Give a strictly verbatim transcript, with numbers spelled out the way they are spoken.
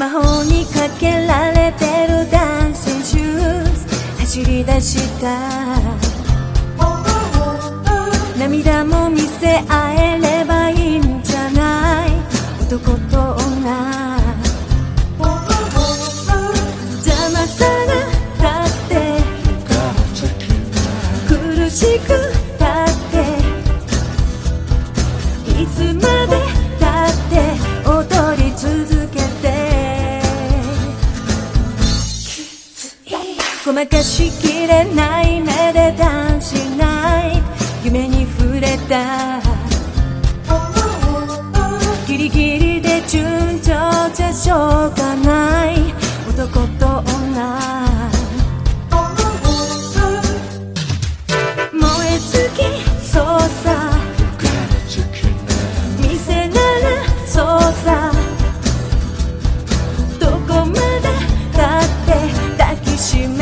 魔法にかけられてるダンシングシューズ走り出した涙も見せ合えればいいんじゃない男と女邪魔さが立って苦しくたっていつまでだって踊り続けてごまかしきれない目でダンシングナイト夢に触れたギリギリで順調じゃしょうがない男と女燃え尽きそうさ店ならそうさどこまでだって抱きしめ